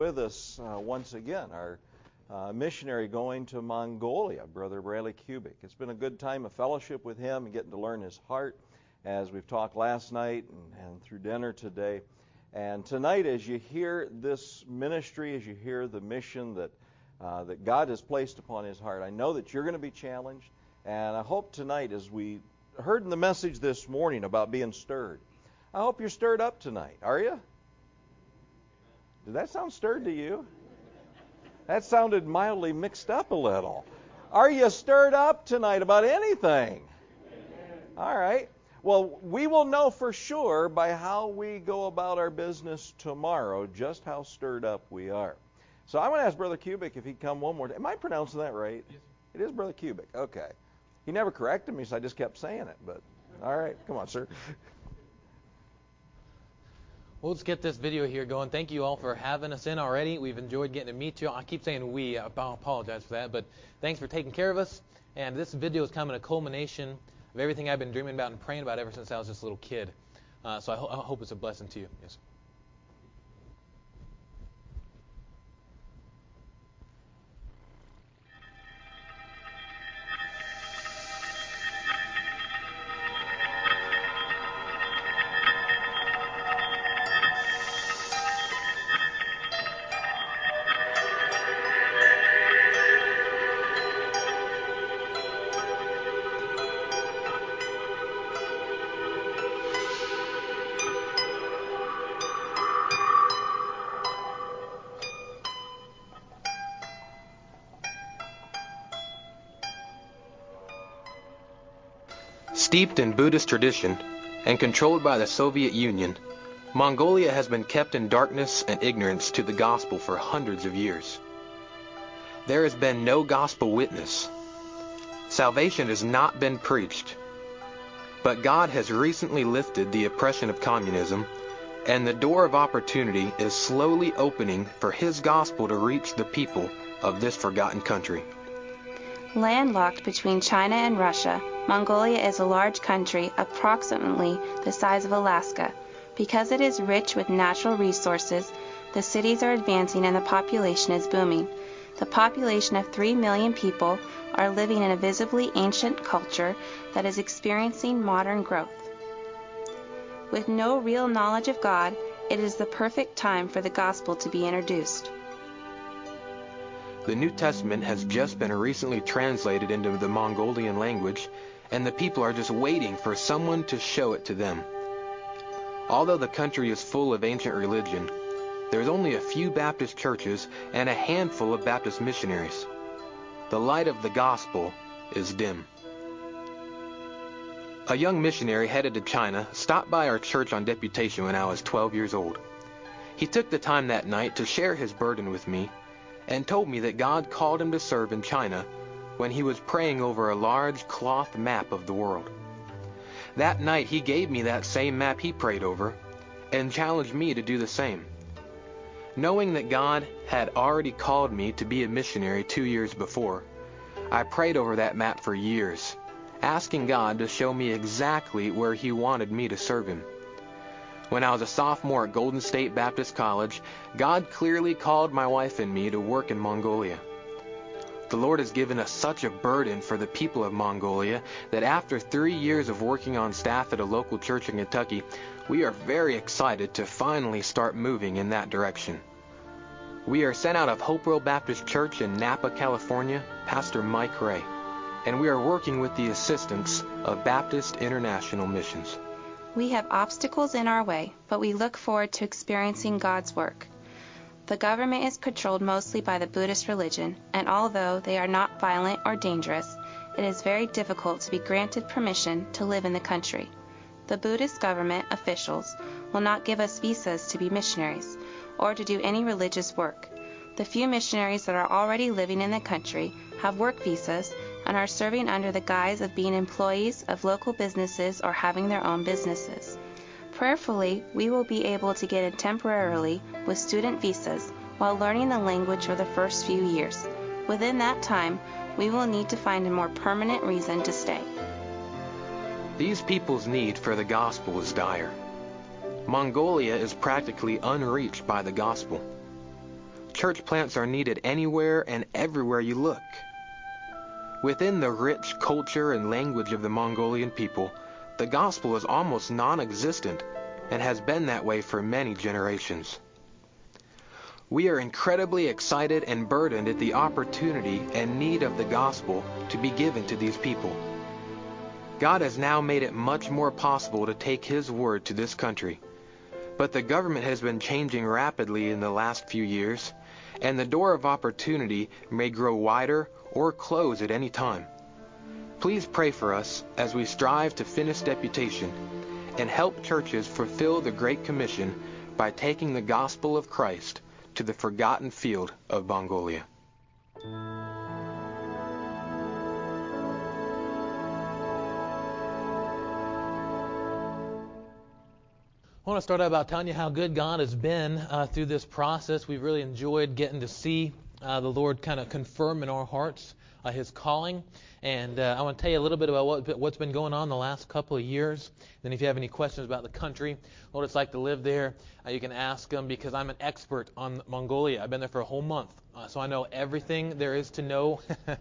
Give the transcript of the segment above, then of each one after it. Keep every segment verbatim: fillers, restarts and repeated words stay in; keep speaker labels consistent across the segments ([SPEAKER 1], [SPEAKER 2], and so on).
[SPEAKER 1] With us uh, once again, our uh, missionary going to Mongolia, Brother Bradley Kubik. It's been a good time of fellowship with him and getting to learn his heart as we've talked last night and, and through dinner today. And tonight, as you hear this ministry, as you hear the mission that uh, that God has placed upon his heart, I know that you're going to be challenged. And I hope tonight, as we heard in the message this morning about being stirred, I hope you're stirred up tonight. Are you? Did that sound stirred to you? That sounded mildly mixed up a little. Are you stirred up tonight about anything? All right. Well, we will know for sure by how we go about our business tomorrow just how stirred up we are. So I'm going to ask Brother Kubik if he'd come one more time. Am I pronouncing that right? Yes. It is Brother Kubik. Okay. He never corrected me, so I just kept saying it. But all right. Come on, sir.
[SPEAKER 2] Well, let's get this video here going. Thank you all for having us in already. We've enjoyed getting to meet you. I keep saying we. I apologize for that. But thanks for taking care of us. And this video is coming a culmination of everything I've been dreaming about and praying about ever since I was just a little kid. Uh, so I, ho- I hope it's a blessing to you. Yes. Steeped in Buddhist tradition and controlled by the Soviet Union, Mongolia has been kept in darkness and ignorance to the gospel for hundreds of years. There has been no gospel witness. Salvation has not been preached. But God has recently lifted the oppression of communism, and the door of opportunity is slowly opening for His gospel to reach the people of this forgotten country.
[SPEAKER 3] Landlocked between China and Russia, Mongolia is a large country approximately the size of Alaska. Because it is rich with natural resources, the cities are advancing and the population is booming. The population of three million people are living in a visibly ancient culture that is experiencing modern growth. With no real knowledge of God, it is the perfect time for the gospel to be introduced.
[SPEAKER 2] The New Testament has just been recently translated into the Mongolian language, and the people are just waiting for someone to show it to them. Although the country is full of ancient religion, there's only a few Baptist churches and a handful of Baptist missionaries. The light of the gospel is dim. A young missionary headed to China stopped by our church on deputation when I was twelve years old. He took the time that night to share his burden with me and told me that God called him to serve in China when he was praying over a large cloth map of the world. That night he gave me that same map he prayed over and challenged me to do the same. Knowing that God had already called me to be a missionary two years before, I prayed over that map for years, asking God to show me exactly where He wanted me to serve Him. When I was a sophomore at Golden State Baptist College, God clearly called my wife and me to work in Mongolia. The Lord has given us such a burden for the people of Mongolia that after three years of working on staff at a local church in Kentucky, we are very excited to finally start moving in that direction. We are sent out of Hopewell Baptist Church in Napa, California, Pastor Mike Ray, and we are working with the assistance of Baptist International Missions.
[SPEAKER 3] We have obstacles in our way, but we look forward to experiencing God's work. The government is controlled mostly by the Buddhist religion, and although they are not violent or dangerous, it is very difficult to be granted permission to live in the country. The Buddhist government officials will not give us visas to be missionaries or to do any religious work. The few missionaries that are already living in the country have work visas and are serving under the guise of being employees of local businesses or having their own businesses. Prayerfully, we will be able to get in temporarily with student visas while learning the language for the first few years. Within that time, we will need to find a more permanent reason to stay.
[SPEAKER 2] These people's need for the gospel is dire. Mongolia is practically unreached by the gospel. church plants are needed anywhere and everywhere you look. Within the rich culture and language of the Mongolian people, the gospel is almost non-existent and has been that way for many generations. We are incredibly excited and burdened at the opportunity and need of the gospel to be given to these people. God has now made it much more possible to take His word to this country. But the government has been changing rapidly in the last few years, and the door of opportunity may grow wider or close at any time. Please pray for us as we strive to finish deputation and help churches fulfill the Great Commission by taking the gospel of Christ to the forgotten field of Mongolia.
[SPEAKER 4] I want to start out by telling you how good God has been uh, through this process. We've really enjoyed getting to see uh, the Lord kind of confirm in our hearts uh, His calling. And uh, I want to tell you a little bit about what, what's been going on the last couple of years. Then if you have any questions about the country, what it's like to live there, uh, you can ask them, because I'm an expert on Mongolia. I've been there for a whole month, uh, so I know everything there is to know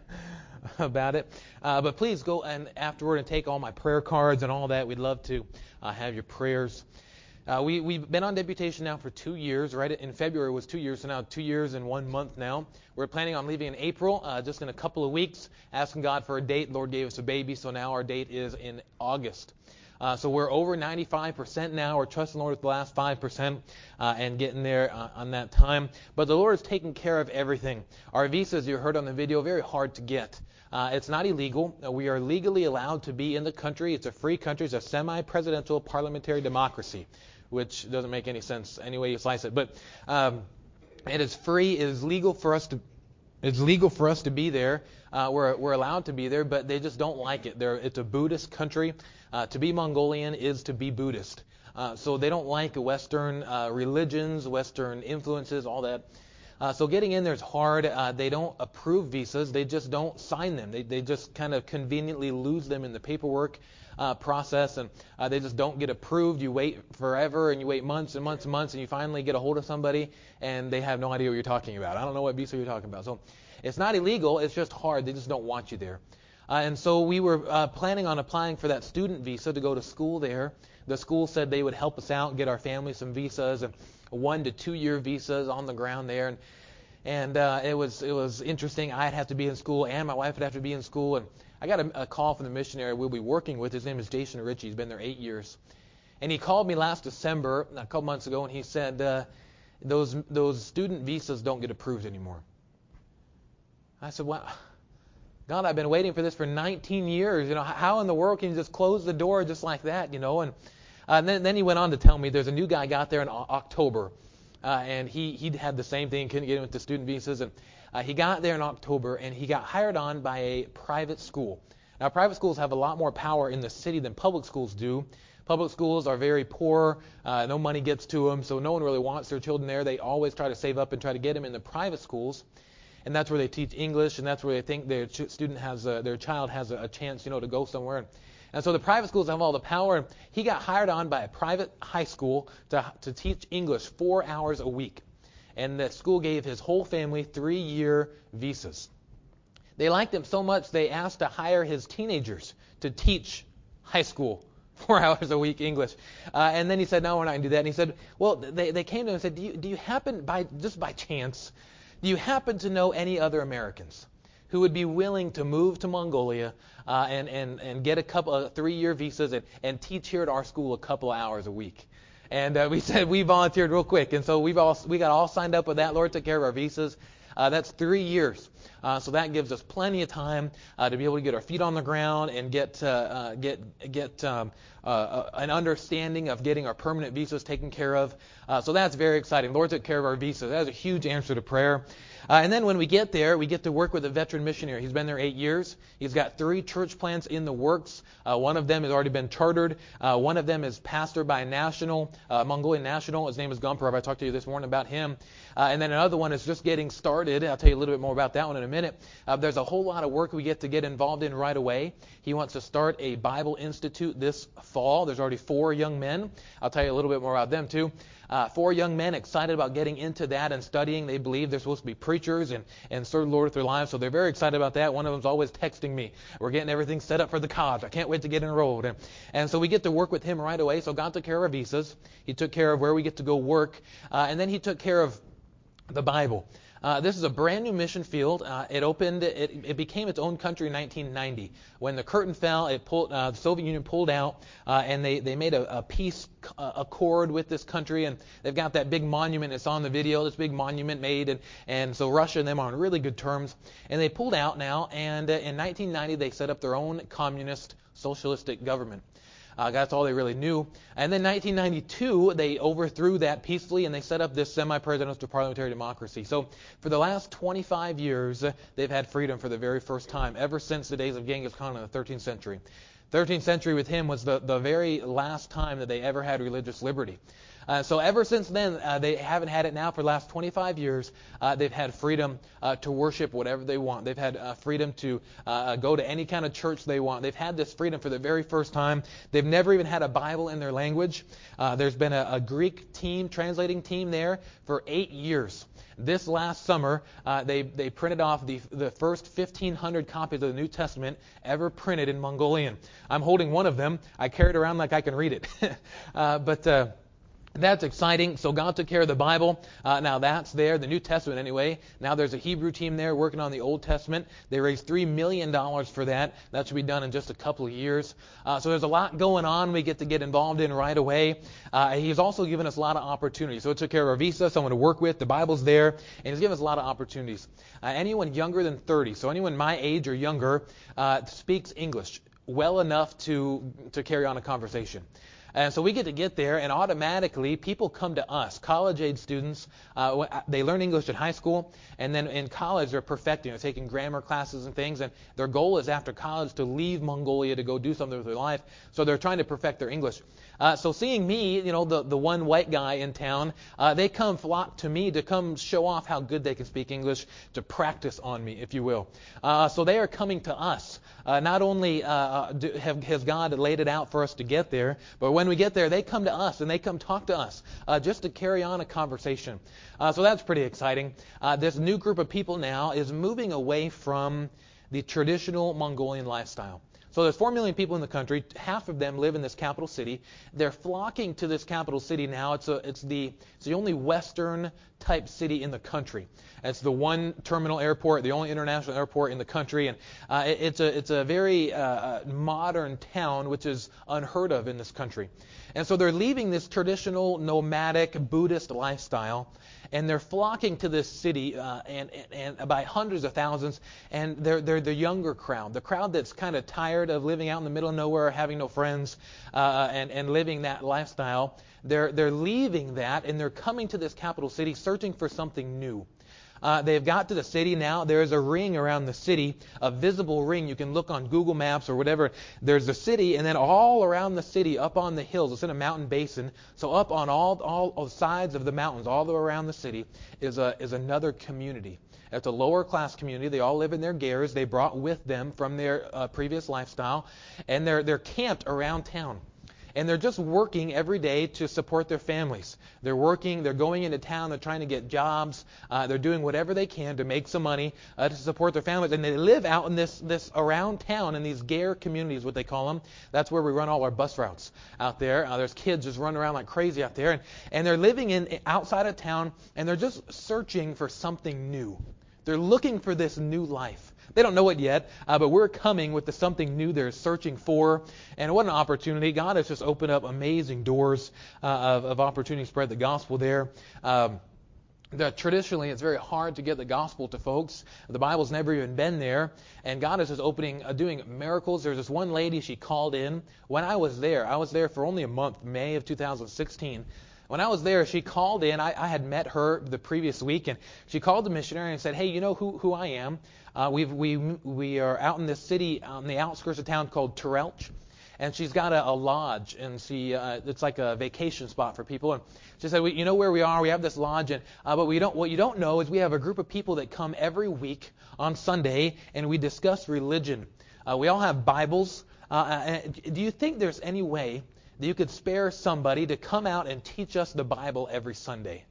[SPEAKER 4] about it. Uh, but please go and afterward and take all my prayer cards and all that. We'd love to uh, have your prayers. Uh, we, we've been on deputation now for two years. Right in February was two years, so now two years and one month now. We're planning on leaving in April, uh, just in a couple of weeks, asking God for a date. Lord gave us a baby, so now our date is in August. Uh, so we're over ninety-five percent now. We're trusting the Lord with the last five percent uh, and getting there uh, on that time. But the Lord is taking care of everything. Our visas, you heard on the video, very hard to get. Uh, it's not illegal. Uh, we are legally allowed to be in the country. It's a free country. It's a semi-presidential parliamentary democracy, which doesn't make any sense any way you slice it. But um, it is free. It is legal for us to. It's legal for us to be there. Uh, we're we're allowed to be there, but they just don't like it. They're, it's a Buddhist country. Uh, to be Mongolian is to be Buddhist. Uh, so they don't like Western uh, religions, Western influences, all that. Uh, so getting in there is hard. Uh, they don't approve visas. They just don't sign them. They they just kind of conveniently lose them in the paperwork uh, process, and uh, they just don't get approved. You wait forever, and you wait months and months and months, and you finally get a hold of somebody, and they have no idea what you're talking about. I don't know what visa you're talking about. So it's not illegal. It's just hard. They just don't want you there. Uh, and so we were uh, planning on applying for that student visa to go to school there. The school said they would help us out, get our family some visas, and one to two year visas on the ground there. And and uh, it was it was interesting. I'd have to be in school, and my wife would have to be in school. And I got a, a call from the missionary we'll be working with. His name is Jason Ritchie. He's been there eight years. And he called me last December, a couple months ago, and he said, uh, those those student visas don't get approved anymore. I said, well, God, I've been waiting for this for nineteen years. You know, how in the world can you just close the door just like that? You know, and, uh, and then, then he went on to tell me there's a new guy got there in o- October, uh, and he he had the same thing, couldn't get him with the student visas, and uh, he got there in October, and he got hired on by a private school. Now, private schools have a lot more power in the city than public schools do. Public schools are very poor. Uh, no money gets to them, so no one really wants their children there. They always try to save up and try to get them in the private schools. And that's where they teach English, and that's where they think their ch- student has a, their child has a, a chance, you know, to go somewhere. And, and so the private schools have all the power. And he got hired on by a private high school to to teach English four hours a week. And the school gave his whole family three-year visas. They liked him so much they asked to hire his teenagers to teach high school four hours a week English. Uh, and then he said, no, we're not going to do that. And he said, well, they they came to him and said, do you do you happen by just by chance? Do you happen to know any other Americans who would be willing to move to Mongolia uh, and, and, and get a couple of three-year visas and, and teach here at our school a couple of hours a week? And uh, we said we volunteered real quick, and so we've all we got all signed up with that. Lord took care of our visas. Uh, that's three years, uh, so that gives us plenty of time uh, to be able to get our feet on the ground and get uh, uh, get get um, uh, an understanding of getting our permanent visas taken care of. Uh, so that's very exciting. Lord took care of our visas. That was a huge answer to prayer. Uh, and then when we get there, we get to work with a veteran missionary. He's been there eight years. He's got three church plants in the works. Uh, one of them has already been chartered. Uh, one of them is pastored by a national, uh, Mongolian national. His name is Gumparov. I talked to you this morning about him. Uh, and then another one is just getting started. I'll tell you a little bit more about that one in a minute. Uh, there's a whole lot of work we get to get involved in right away. He wants to start a Bible Institute this fall. There's already four young men. I'll tell you a little bit more about them too. Uh, four young men excited about getting into that and studying. They believe they're supposed to be preachers and, and serve the Lord with their lives, so they're very excited about that. One of them's always texting me, we're getting everything set up for the college. I can't wait to get enrolled. And, and so we get to work with him right away. So God took care of our visas. He took care of where we get to go work. Uh, and then he took care of the Bible. Uh, this is a brand new mission field. Uh, it opened, it, it became its own country in nineteen ninety. When the curtain fell, it pulled, uh, the Soviet Union pulled out, uh, and they, they made a, a peace uh, accord with this country, and they've got that big monument. It's on the video, this big monument made, and, and so Russia and them are on really good terms. And they pulled out now, and uh, in nineteen ninety they set up their own communist socialistic government. Uh, that's all they really knew. And then nineteen ninety-two, they overthrew that peacefully, and they set up this semi-presidential parliamentary democracy. So for the last twenty-five years, uh, they've had freedom for the very first time, ever since the days of Genghis Khan in the thirteenth century. thirteenth century with him was the, the very last time that they ever had religious liberty. Uh, so ever since then, uh, they haven't had it now for the last twenty-five years. Uh, they've had freedom uh, to worship whatever they want. They've had uh, freedom to uh, go to any kind of church they want. They've had this freedom for the very first time. They've never even had a Bible in their language. Uh, there's been a, a Greek team, translating team there for eight years. This last summer, uh, they, they printed off the, the first fifteen hundred copies of the New Testament ever printed in Mongolian. I'm holding one of them. I carry it around like I can read it. uh, but... Uh, That's exciting. So God took care of the Bible. Uh, now that's there, the New Testament anyway. Now there's a Hebrew team there working on the Old Testament. They raised three million dollars for that. That should be done in just a couple of years. Uh, so there's a lot going on we get to get involved in right away. Uh, he's also given us a lot of opportunities. So it took care of our visa, someone to work with. The Bible's there. And he's given us a lot of opportunities. Uh, anyone younger than thirty, so anyone my age or younger, uh, speaks English well enough to to carry on a conversation. And so we get to get there, and automatically people come to us, college-age students. Uh, they learn English in high school, and then in college they're perfecting, they're taking grammar classes and things, and their goal is after college to leave Mongolia to go do something with their life. So they're trying to perfect their English. Uh, so seeing me, you know, the, the one white guy in town, uh, they come flock to me to come show off how good they can speak English, to practice on me, if you will. Uh, so they are coming to us. Uh, not only uh, do, have, has God laid it out for us to get there, but when we get there, they come to us and they come talk to us uh, just to carry on a conversation. Uh, so that's pretty exciting. Uh, this new group of people now is moving away from the traditional Mongolian lifestyle. So there's four million people in the country. Half of them live in this capital city. They're flocking to this capital city now. It's a, it's the it's the only Western type city in the country. It's the one terminal airport, the only international airport in the country, and uh, it, it's a it's a very uh, modern town, which is unheard of in this country. And so they're leaving this traditional nomadic Buddhist lifestyle, and they're flocking to this city uh, and, and, and by hundreds of thousands. And they're they're the younger crowd, the crowd that's kind of tired of living out in the middle of nowhere, having no friends, uh, and and living that lifestyle. They're they're leaving that, and they're coming to this capital city, searching for something new. Uh, they've got to the city now. There's a ring around the city, a visible ring. You can look on Google Maps or whatever. There's the city, and then all around the city, up on the hills, it's in a mountain basin. So up on all all sides of the mountains, all the way around the city, is a is another community. It's a lower class community. They all live in their gears. They brought with them from their uh, previous lifestyle, and they're they're camped around town. And they're just working every day to support their families. They're working, they're going into town, they're trying to get jobs, uh, they're doing whatever they can to make some money uh, to support their families. And they live out in this this around town in these ger communities, what they call them. That's where we run all our bus routes out there. Uh, there's kids just running around like crazy out there. And, and they're living in outside of town, and they're just searching for something new. They're looking for this new life. They don't know it yet, uh, but we're coming with the something new they're searching for. And what an opportunity. God has just opened up amazing doors uh, of, of opportunity to spread the gospel there. Um, the, traditionally, it's very hard to get the gospel to folks. The Bible's never even been there. And God is just opening, uh, doing miracles. There's this one lady, she called in. When I was there, I was there for only a month, May of two thousand sixteen. When I was there, she called in. I, I had met her the previous week, and she called the missionary and said, "Hey, you know who, who I am? Uh, we've, we we are out in this city on the outskirts of town called Turelch, and she's got a, a lodge, and she uh, it's like a vacation spot for people." And she said, we, "You know where we are? We have this lodge, and uh, but we don't. What you don't know is we have a group of people that come every week on Sunday, and we discuss religion. Uh, we all have Bibles." Uh, do you think there's any way that you could spare somebody to come out and teach us the Bible every Sunday?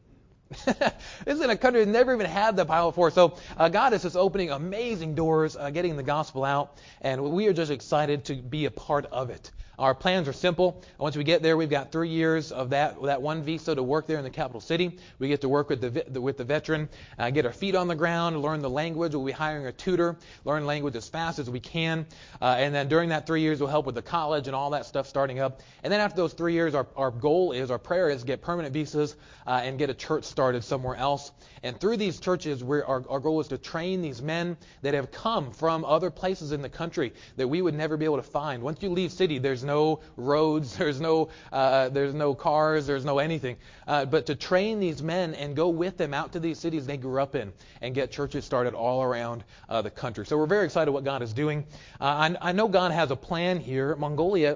[SPEAKER 4] This is in a country that's never even had the Bible before. So uh, God is just opening amazing doors, uh, getting the gospel out, and we are just excited to be a part of it. Our plans are simple. Once we get there, we've got three years of that that one visa to work there in the capital city. We get to work with the, the with the veteran, uh, get our feet on the ground, learn the language. We'll be hiring a tutor, learn language as fast as we can, uh, and then during that three years, we'll help with the college and all that stuff starting up. And then after those three years, our our goal is, our prayer is, to get permanent visas uh, and get a church started somewhere else. And through these churches, we're, our our goal is to train these men that have come from other places in the country that we would never be able to find. Once you leave city, there's no roads, there's no uh, there's no cars, there's no anything. Uh, but to train these men and go with them out to these cities they grew up in and get churches started all around uh, the country. So we're very excited what God is doing. Uh, I, I know God has a plan here. Mongolia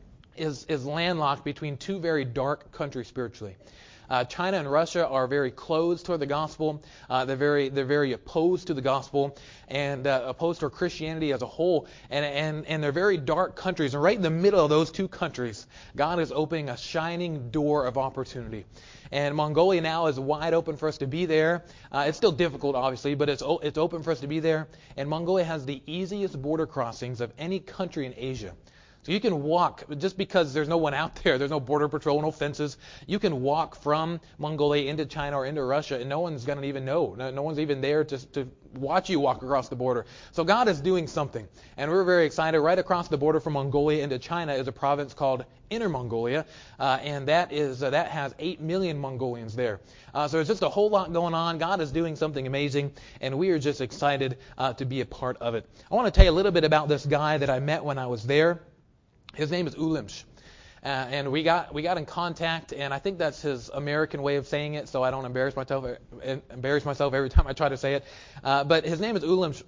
[SPEAKER 4] is is landlocked between two very dark countries spiritually. Uh, China and Russia are very closed toward the gospel. Uh, they're very they're very opposed to the gospel and uh, opposed to Christianity as a whole. And, and and they're very dark countries. And right in the middle of those two countries, God is opening a shining door of opportunity. And Mongolia now is wide open for us to be there. Uh, it's still difficult, obviously, but it's it's open for us to be there. And Mongolia has the easiest border crossings of any country in Asia. So you can walk, just because there's no one out there, there's no border patrol, no fences, you can walk from Mongolia into China or into Russia, and no one's going to even know. No, no one's even there to, to watch you walk across the border. So God is doing something, and we're very excited. Right across the border from Mongolia into China is a province called Inner Mongolia, uh, and that is uh, that has eight million Mongolians there. Uh, so there's just a whole lot going on. God is doing something amazing, and we are just excited uh, to be a part of it. I want to tell you a little bit about this guy that I met when I was there. His name is Ulimsh, uh, and we got we got in contact, and I think that's his American way of saying it, so I don't embarrass myself embarrass myself every time I try to say it. Uh, but his name is Ulimsh,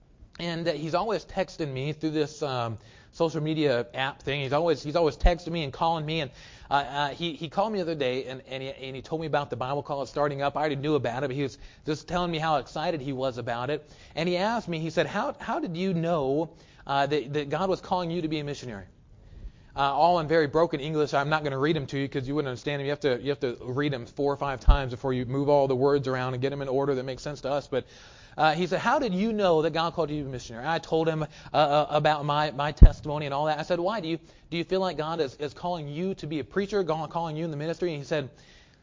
[SPEAKER 4] and uh, he's always texting me through this um, social media app thing. He's always he's always texting me and calling me, and uh, uh, he he called me the other day, and and he, and he told me about the Bible college starting up. I already knew about it, but he was just telling me how excited he was about it. And he asked me, he said, how how did you know uh, that that God was calling you to be a missionary? Uh, all in very broken English. I'm not going to read them to you because you wouldn't understand them. You have to you have to read them four or five times before you move all the words around and get them in order that makes sense to us. But uh, he said, how did you know that God called you to be a missionary? I told him uh, uh, about my, my testimony and all that. I said, why? Do you do you feel like God is, is calling you to be a preacher, calling you in the ministry? And he said,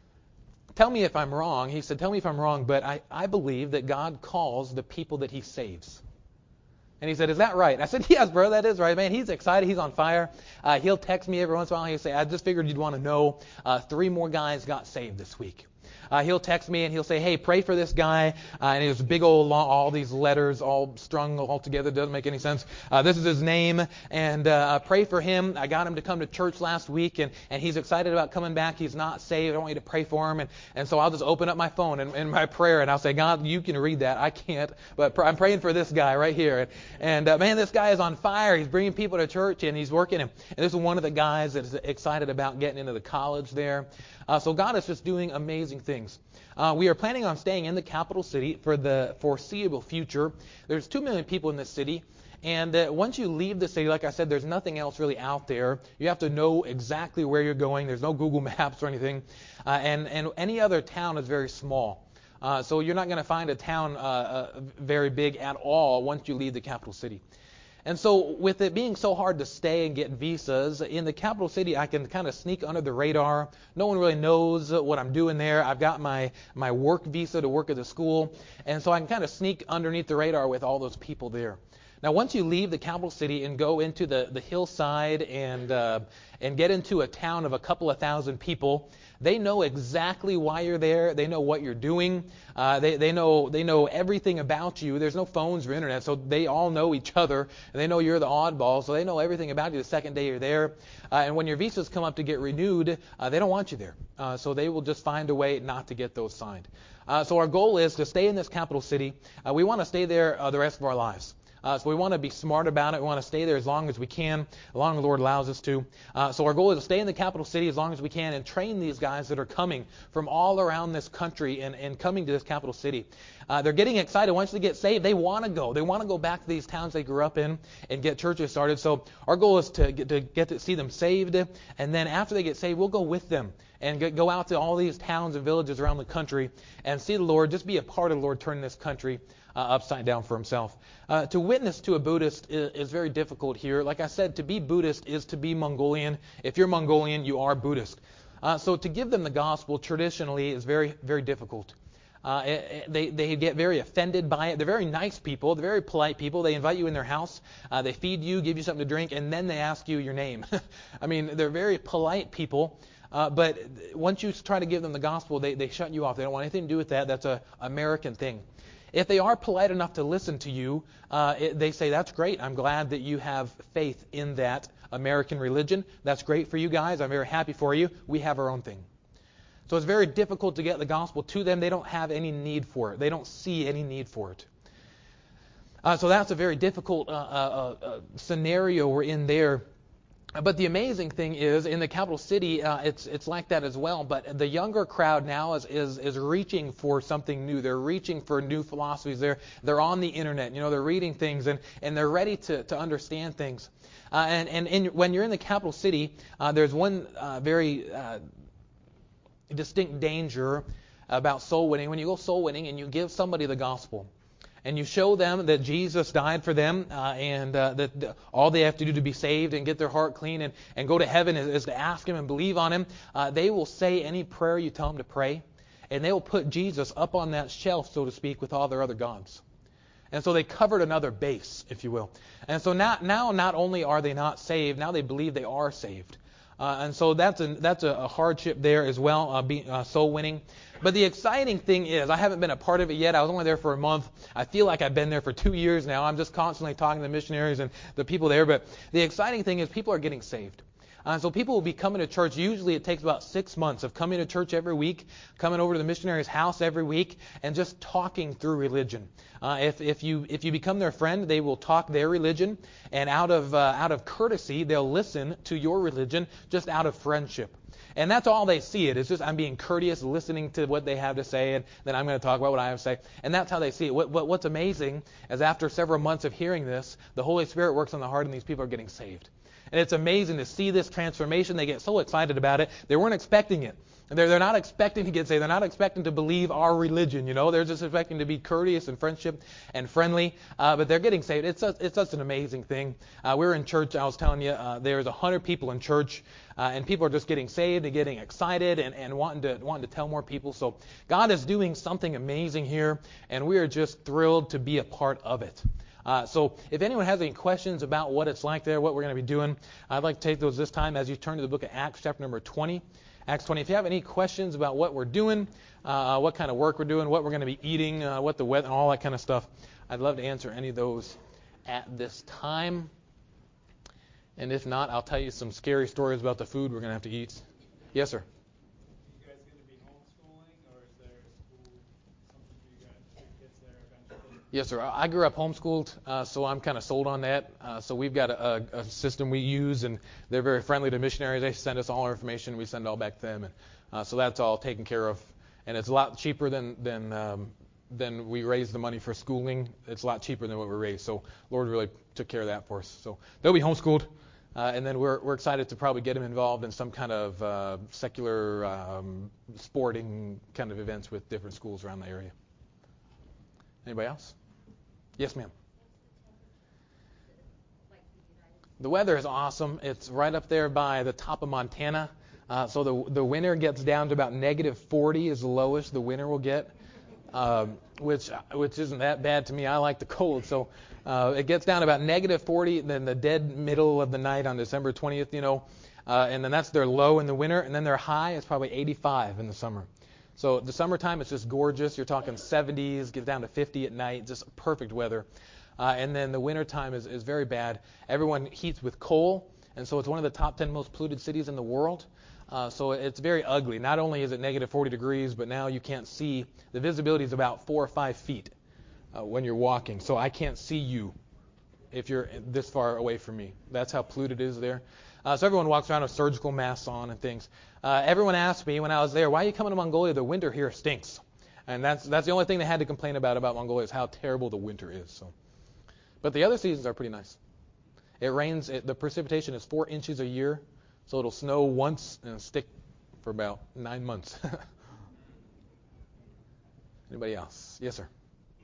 [SPEAKER 4] tell me if I'm wrong. He said, tell me if I'm wrong, but I, I believe that God calls the people that he saves. And he said, is that right? I said, yes, bro, that is right. Man, he's excited. He's on fire. Uh, he'll text me every once in a while. He'll say, I just figured you'd want to know. Uh, three more guys got saved this week. Uh, he'll text me and he'll say, hey, pray for this guy. Uh, and it's big old, long, all these letters all strung all together. Doesn't make any sense. Uh, this is his name. And uh, pray for him. I got him to come to church last week, and, and he's excited about coming back. He's not saved. I want you to pray for him. And, and so I'll just open up my phone and, and my prayer, and I'll say, God, you can read that. I can't. But pr- I'm praying for this guy right here. And, and uh, man, this guy is on fire. He's bringing people to church, and he's working. And this is one of the guys that is excited about getting into the college there. Uh, so God is just doing amazing things. Uh, we are planning on staying in the capital city for the foreseeable future. There's two million people in this city. And uh, once you leave the city, like I said, there's nothing else really out there. You have to know exactly where you're going. There's no Google Maps or anything. Uh, and, and any other town is very small. Uh, so you're not going to find a town uh, uh, very big at all once you leave the capital city. And so with it being so hard to stay and get visas, in the capital city I can kind of sneak under the radar. No one really knows what I'm doing there. I've got my, my work visa to work at the school. And so I can kind of sneak underneath the radar with all those people there. Now, once you leave the capital city and go into the, the hillside and uh, and get into a town of a couple of thousand people, they know exactly why you're there. They know what you're doing. Uh, they they know they know everything about you. There's no phones or internet, so they all know each other. And they know you're the oddball, so they know everything about you the second day you're there. Uh, and when your visas come up to get renewed, uh, they don't want you there. Uh, so they will just find a way not to get those signed. Uh, so our goal is to stay in this capital city. Uh, we want to stay there uh, the rest of our lives. Uh, so we want to be smart about it. We want to stay there as long as we can, as long as the Lord allows us to. Uh, so our goal is to stay in the capital city as long as we can and train these guys that are coming from all around this country and, and coming to this capital city. Uh, they're getting excited. Once they get saved, they want to go. They want to go back to these towns they grew up in and get churches started. So our goal is to get to, get to see them saved. And then after they get saved, we'll go with them and get, go out to all these towns and villages around the country and see the Lord, just be a part of the Lord turning this country Uh, upside down for himself. Uh, to witness to a Buddhist is, is very difficult here. Like I said, to be Buddhist is to be Mongolian. If you're Mongolian, you are Buddhist. Uh, so to give them the gospel traditionally is very, very difficult. Uh, it, it, they, they get very offended by it. They're very nice people. They're very polite people. They invite you in their house. Uh, they feed you, give you something to drink, and then they ask you your name. I mean, they're very polite people. Uh, but once you try to give them the gospel, they, they shut you off. They don't want anything to do with that. That's an American thing. If they are polite enough to listen to you, uh, it, they say, that's great. I'm glad that you have faith in that American religion. That's great for you guys. I'm very happy for you. We have our own thing. So it's very difficult to get the gospel to them. They don't have any need for it. They don't see any need for it. Uh, so that's a very difficult uh, uh, uh, scenario we're in there. But the amazing thing is, in the capital city, uh, it's it's like that as well. But the younger crowd now is, is is reaching for something new. They're reaching for new philosophies. They're they're on the internet. You know, they're reading things and, and they're ready to, to understand things. Uh, and and in, when you're in the capital city, uh, there's one uh, very uh, distinct danger about soul winning. When you go soul winning and you give somebody the gospel, and you show them that Jesus died for them, uh, and uh, that the, all they have to do to be saved and get their heart clean and, and go to heaven is, is to ask Him and believe on Him, uh, they will say any prayer you tell them to pray, and they will put Jesus up on that shelf, so to speak, with all their other gods. And so they covered another base, if you will. And so now, now not only are they not saved, now they believe they are saved. Uh, and so that's a, that's a, a hardship there as well, uh, being, uh, soul winning. But the exciting thing is, I haven't been a part of it yet. I was only there for a month. I feel like I've been there for two years now. I'm just constantly talking to the missionaries and the people there. But the exciting thing is people are getting saved. Uh, so people will be coming to church. Usually it takes about six months of coming to church every week, coming over to the missionary's house every week, and just talking through religion. Uh, if, if you if you become their friend, they will talk their religion, and out of uh, out of courtesy, they'll listen to your religion just out of friendship. And that's all they see it. It's just I'm being courteous, listening to what they have to say, and then I'm going to talk about what I have to say. And that's how they see it. What, what, what's amazing is after several months of hearing this, the Holy Spirit works on the heart, and these people are getting saved. And it's amazing to see this transformation. They get so excited about it. They weren't expecting it. They're, they're not expecting to get saved. They're not expecting to believe our religion, you know. They're just expecting to be courteous and friendship and friendly. Uh, but they're getting saved. It's, a, it's such an amazing thing. Uh, we were in church. I was telling you, uh, there's one hundred people in church. Uh, and people are just getting saved and getting excited and, and wanting to wanting to tell more people. So God is doing something amazing here. And we are just thrilled to be a part of it. Uh, so if anyone has any questions about what it's like there, what we're going to be doing, I'd like to take those this time as you turn to the book of Acts, chapter number twenty. Acts twenty. If you have any questions about what we're doing, uh, what kind of work we're doing, what we're going to be eating, uh, what the weather, and all that kind of stuff, I'd love to answer any of those at this time. And if not, I'll tell you some scary stories about the food we're going to have to eat. Yes, sir. Yes, sir. I grew up homeschooled, uh, so I'm kind of sold on that. Uh, so we've got a, a, a system we use, and they're very friendly to missionaries. They send us all our information. We send it all back to them, and uh, so that's all taken care of. And it's a lot cheaper than than um, than we raise the money for schooling. It's a lot cheaper than what we raised. So Lord really took care of that for us. So they'll be homeschooled, uh, and then we're we're excited to probably get them involved in some kind of uh, secular um, sporting kind of events with different schools around the area. Anybody else? Yes, ma'am. The weather is awesome. It's right up there by the top of Montana. Uh, so the the winter gets down to about negative forty is the lowest the winter will get, um, which which isn't that bad to me. I like the cold. So uh, it gets down to about negative forty, then the dead middle of the night on December twentieth, you know, uh, and then that's their low in the winter, and then their high is probably eighty-five in the summer. So the summertime, it's just gorgeous. You're talking seventies, get down to fifty at night, just perfect weather. Uh, and then the wintertime is, is very bad. Everyone heats with coal, and so it's one of the top ten most polluted cities in the world. Uh, so it's very ugly. Not only is it negative forty degrees, but now you can't see. The visibility is about four or five feet uh, when you're walking. So I can't see you if you're this far away from me. That's how polluted it is there. Uh, so everyone walks around with surgical masks on and things. Uh, everyone asked me when I was there, why are you coming to Mongolia? The winter here stinks. And that's that's the only thing they had to complain about about Mongolia is how terrible the winter is. So, but the other seasons are pretty nice. It rains. It, the precipitation is four inches a year, so it'll snow once and stick for about nine months. Anybody else? Yes, sir.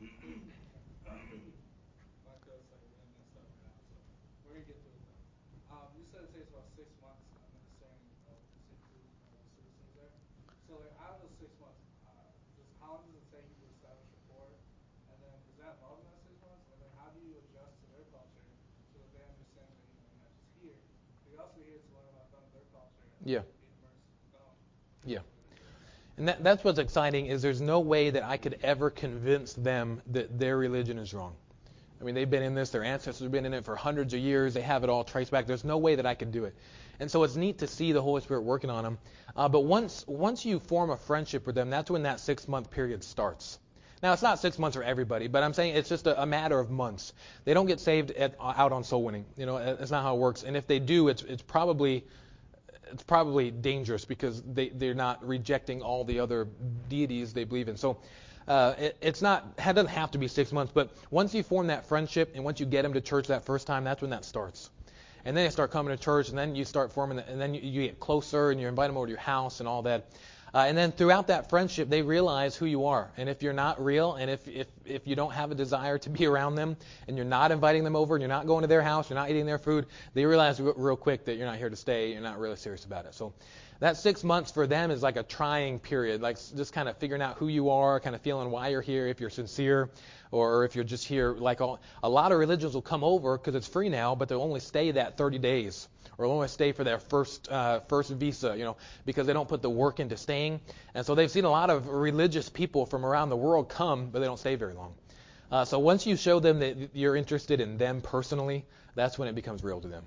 [SPEAKER 4] Yeah. Yeah. And that, that's what's exciting is there's no way that I could ever convince them that their religion is wrong. I mean, they've been in this, their ancestors have been in it for hundreds of years. They have it all traced back. There's no way that I could do it. And so it's neat to see the Holy Spirit working on them. Uh, but once once you form a friendship with them, that's when that six-month period starts. Now, it's not six months for everybody, but I'm saying it's just a, a matter of months. They don't get saved at, out on soul winning. You know, it's not how it works. And if they do, it's it's probably it's probably dangerous because they, they're not rejecting all the other deities they believe in. So uh, it, it's not, it doesn't have to be six months, but once you form that friendship and once you get them to church that first time, that's when that starts. And then they start coming to church, and then you start forming, the, and then you, you get closer, and you invite them over to your house and all that. Uh, and then throughout that friendship, they realize who you are. And if you're not real, and if, if if you don't have a desire to be around them, and you're not inviting them over, and you're not going to their house, you're not eating their food, they realize real, real quick that you're not here to stay, you're not really serious about it. So that six months for them is like a trying period, like just kind of figuring out who you are, kind of feeling why you're here, if you're sincere, or if you're just here. Like all, a lot of religions will come over because it's free now, but they'll only stay that thirty days. Or they'll only stay for their first uh, first visa, you know, because they don't put the work into staying. And so they've seen a lot of religious people from around the world come, but they don't stay very long. Uh, so once you show them that you're interested in them personally, that's when it becomes real to them.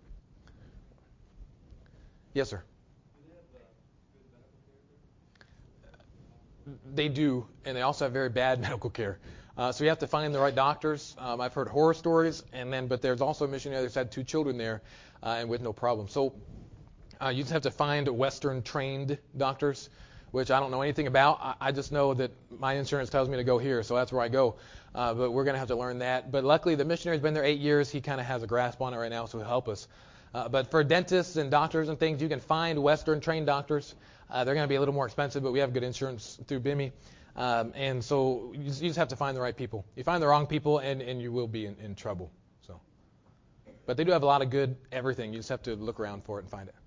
[SPEAKER 4] Yes, sir.
[SPEAKER 5] Do they have uh, good medical care?
[SPEAKER 4] They do, and they also have very bad medical care. Uh, so you have to find the right doctors. Um, I've heard horror stories, and then but there's also a missionary that's had two children there, uh, and with no problem. So uh, you just have to find Western-trained doctors, which I don't know anything about. I, I just know that my insurance tells me to go here, so that's where I go. Uh, but we're going to have to learn that. But luckily, the missionary's been there eight years. He kind of has a grasp on it right now, so he'll help us. Uh, but for dentists and doctors and things, you can find Western-trained doctors. Uh, they're going to be a little more expensive, but we have good insurance through B I M I. Um, and so you just, you just have to find the right people. You find the wrong people, and, and you will be in, in trouble. So, but they do have a lot of good everything. You just have to look around for it and find it.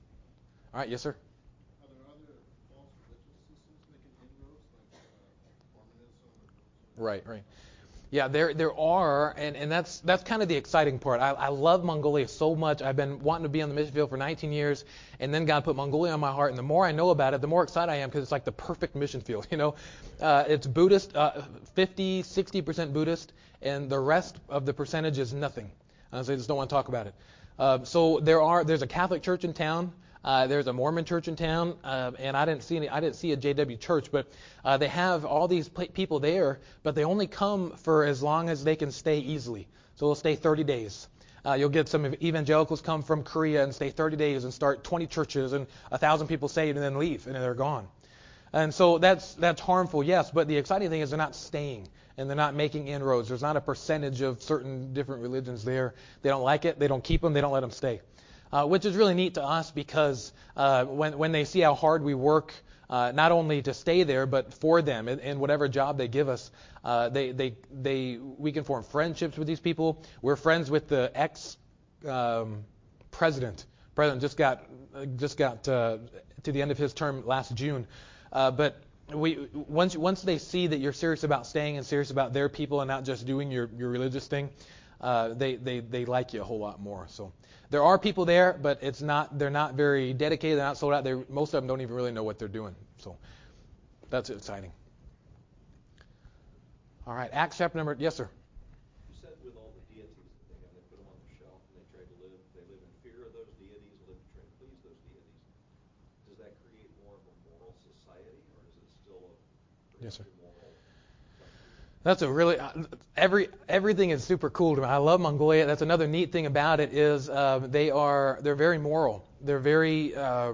[SPEAKER 4] All right, yes, sir.
[SPEAKER 5] Are there other false religious systems making inroads, like uh, Mormonism or
[SPEAKER 4] Right, right. Yeah, there there are, and, and that's that's kind of the exciting part. I, I love Mongolia so much. I've been wanting to be on the mission field for nineteen years, and then God put Mongolia on my heart. And the more I know about it, the more excited I am because it's like the perfect mission field. You know, uh, it's Buddhist, uh, fifty, sixty percent Buddhist, and the rest of the percentage is nothing. Uh, so I just don't want to talk about it. Uh, so there are there's a Catholic church in town. Uh, there's a Mormon church in town, uh, and I didn't see any. I didn't see a J W church, but uh, they have all these p- people there, but they only come for as long as they can stay easily. So they'll stay thirty days. Uh, you'll get some evangelicals come from Korea and stay thirty days and start twenty churches and a thousand people saved and then leave and then they're gone. And so that's that's harmful, yes. But the exciting thing is they're not staying and they're not making inroads. There's not a percentage of certain different religions there. They don't like it. They don't keep them. They don't let them stay. Uh, which is really neat to us because uh, when when they see how hard we work, uh, not only to stay there but for them in, in whatever job they give us, uh, they they they we can form friendships with these people. We're friends with the ex um, president. President just got just got uh, to the end of his term last June, uh, but. We once once they see that you're serious about staying and serious about their people and not just doing your, your religious thing, uh, they, they they like you a whole lot more. So there are people there, but it's not they're not very dedicated. They're not sold out. They most of them don't even really know what they're doing. So that's exciting. All right, Acts chapter number. Yes, sir.
[SPEAKER 6] You said with all the deities that they have, they put them on the shelf and they try to live. They live in fear of those deities, live to try to please those deities. Does that create more of a moral society, or is it still a
[SPEAKER 4] Yes, sir.
[SPEAKER 6] moral country?
[SPEAKER 4] That's a really every everything is super cool to me. I love Mongolia. That's another neat thing about it is uh, they are they're very moral. They're very uh,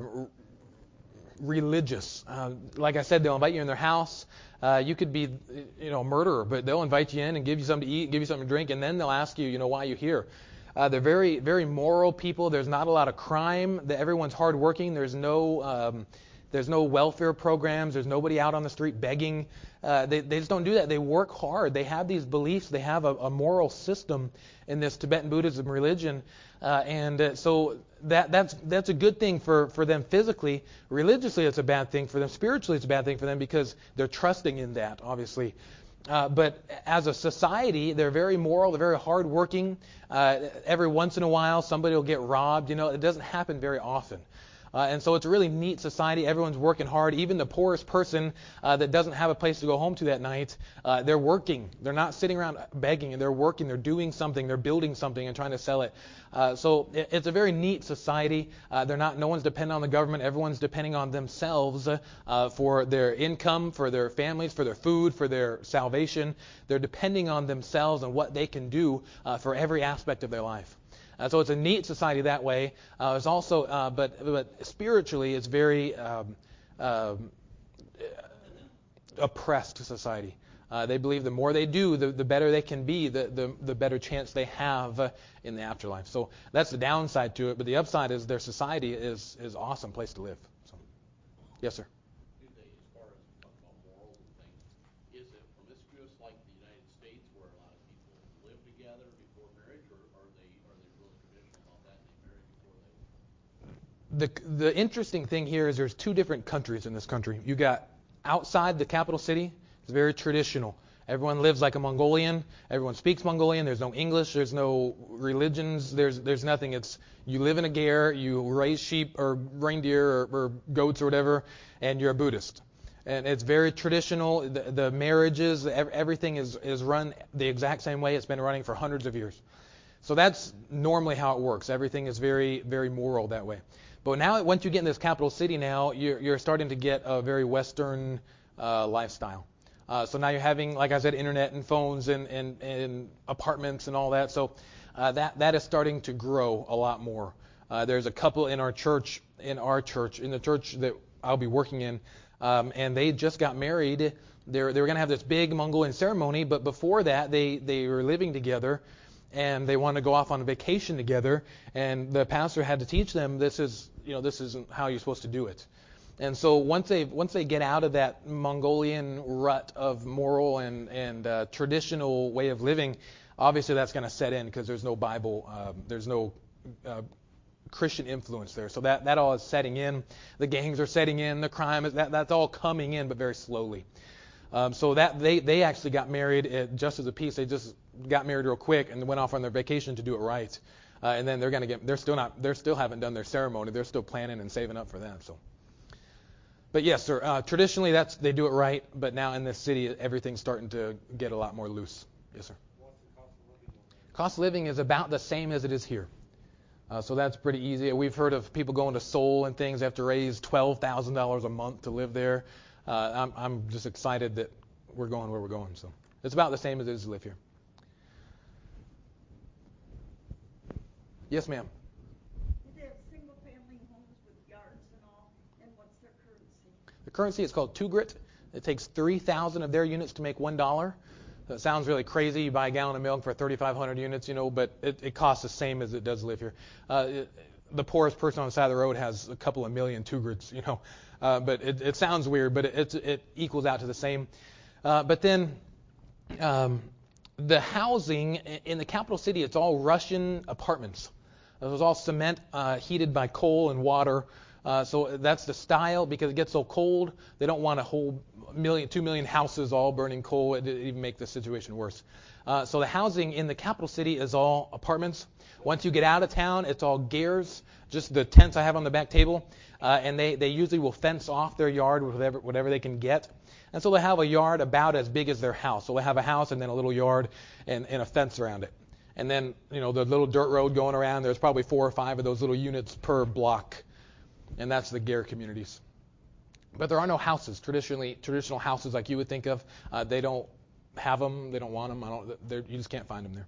[SPEAKER 4] religious. Uh, like I said, they'll invite you in their house. Uh, you could be, you know, a murderer, but they'll invite you in and give you something to eat, give you something to drink, and then they'll ask you, you know, why you're here. Uh, they're very, very moral people. There's not a lot of crime. The, everyone's hardworking. There's no, um, there's no welfare programs. There's nobody out on the street begging. Uh, they, they just don't do that. They work hard. They have these beliefs. They have a, a moral system in this Tibetan Buddhism religion, uh, and uh, so that that's that's a good thing for, for them physically. Religiously, it's a bad thing for them. Spiritually, it's a bad thing for them because they're trusting in that, obviously. Uh, but as a society, they're very moral. They're very hardworking. Uh, every once in a while, somebody will get robbed. You know, it doesn't happen very often. Uh, and so it's a really neat society. Everyone's working hard. Even the poorest person uh, that doesn't have a place to go home to that night, uh, they're working. They're not sitting around begging. They're working. They're doing something. They're building something and trying to sell it. Uh, so it, it's a very neat society. Uh, they're not. No one's dependent on the government. Everyone's depending on themselves uh, for their income, for their families, for their food, for their salvation. They're depending on themselves and what they can do uh, for every aspect of their life. Uh, so it's a neat society that way. Uh, it's also, uh, but but spiritually, it's very um, um, oppressed society. Uh, they believe the more they do, the, the better they can be, the, the the better chance they have uh, in the afterlife. So that's the downside to it. But the upside is their society is is an awesome place to live. So, yes, sir.
[SPEAKER 7] Do they, as far as talking about morals and things, is it promiscuous like the United States, where a lot of people live together before marriage, or are they are they real traditional about that and they marry before they?
[SPEAKER 4] The the interesting thing here is there's two different countries in this country. You got outside the capital city. It's very traditional. Everyone lives like a Mongolian. Everyone speaks Mongolian. There's no English. There's no religions. There's there's nothing. It's you live in a ger, you raise sheep or reindeer or, or goats or whatever, and you're a Buddhist. And it's very traditional. The, the marriages, everything is is run the exact same way. It's been running for hundreds of years. So that's normally how it works. Everything is very very moral that way. But now, once you get in this capital city, now you're you're starting to get a very Western uh, lifestyle. Uh, so now you're having, like I said, internet and phones and, and, and apartments and all that. So uh, that that is starting to grow a lot more. Uh, there's a couple in our church, in our church, in the church that I'll be working in, um, and they just got married. They're, they were going to have this big Mongolian ceremony, but before that, they, they were living together, and they wanted to go off on a vacation together. And the pastor had to teach them this is, you know, this isn't how you're supposed to do it. And so once they once they get out of that Mongolian rut of moral and and uh, traditional way of living, obviously that's going to set in because there's no Bible, uh, there's no uh, Christian influence there. So that that all is setting in. The gangs are setting in. The crime is that that's all coming in, but very slowly. Um, so that they they actually got married at, just as a piece. They just got married real quick and went off on their vacation to do it right. Uh, and then they're going to get they're still not they're still haven't done their ceremony. They're still planning and saving up for that. So. But yes, sir. Uh, traditionally, that's they do it right. But now in this city, everything's starting to get a lot more loose. Yes, sir.
[SPEAKER 5] What's the cost of living over there?
[SPEAKER 4] Cost of living is about the same as it is here. Uh, so that's pretty easy. We've heard of people going to Seoul and things. They have to raise twelve thousand dollars a month to live there. Uh, I'm, I'm just excited that we're going where we're going. So it's about the same as it is to live here. Yes, ma'am. The currency is called Tugrit. It takes three thousand of their units to make one dollar. So it sounds really crazy. You buy a gallon of milk for thirty-five hundred units, you know, but it, it costs the same as it does live here. Uh, it, the poorest person on the side of the road has a couple of million Tugrits, you know. Uh, but it, it sounds weird, but it, it, it equals out to the same. Uh, but then um, the housing in the capital city, it's all Russian apartments. It was all cement, uh, heated by coal and water. Uh, so that's the style because it gets so cold. They don't want a whole million, two million houses all burning coal. It would even make the situation worse. Uh, so the housing in the capital city is all apartments. Once you get out of town, it's all gers, just the tents I have on the back table. Uh, and they, they usually will fence off their yard with whatever, whatever they can get. And so they have a yard about as big as their house. So they have a house and then a little yard and, and a fence around it. And then, you know, the little dirt road going around, there's probably four or five of those little units per block. And that's the ger communities. But there are no houses, traditionally traditional houses like you would think of. Uh, they don't have them. They don't want them. I don't. they're- You just can't find them there.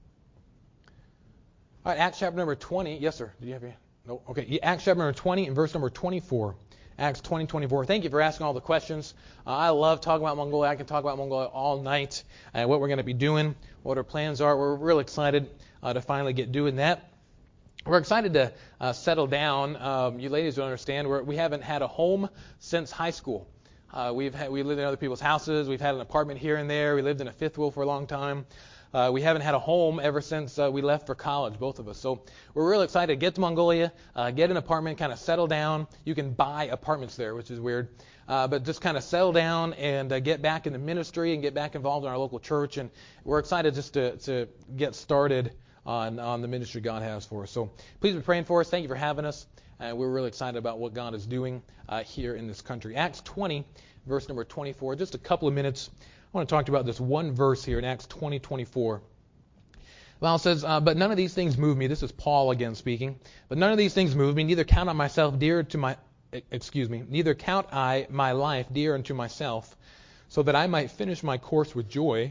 [SPEAKER 4] All right, Acts chapter number twenty. Yes, sir. Did you have your? No. Okay. Acts chapter number twenty and verse number twenty-four. Acts twenty, twenty-four. Thank you for asking all the questions. Uh, I love talking about Mongolia. I can talk about Mongolia all night and what we're going to be doing, what our plans are. We're real excited uh, to finally get doing that. We're excited to uh, settle down. Um, you ladies don't understand. We're, we haven't had a home since high school. Uh, we've had, we lived in other people's houses. We've had an apartment here and there. We lived in a fifth wheel for a long time. Uh, we haven't had a home ever since uh, we left for college, both of us. So we're really excited to get to Mongolia, uh, get an apartment, kind of settle down. You can buy apartments there, which is weird. Uh, but just kind of settle down and uh, get back in the ministry and get back involved in our local church. And we're excited just to, to get started on, on the ministry God has for us. So please be praying for us. Thank you for having us. Uh, we're really excited about what God is doing uh, here in this country. Acts twenty, verse number twenty-four. Just a couple of minutes. I want to talk to you about this one verse here in Acts twenty, twenty-four. The Bible says, uh, but none of these things move me. This is Paul again speaking. But none of these things move me. Neither count on myself dear to my, excuse me, neither count I my life dear unto myself, so that I might finish my course with joy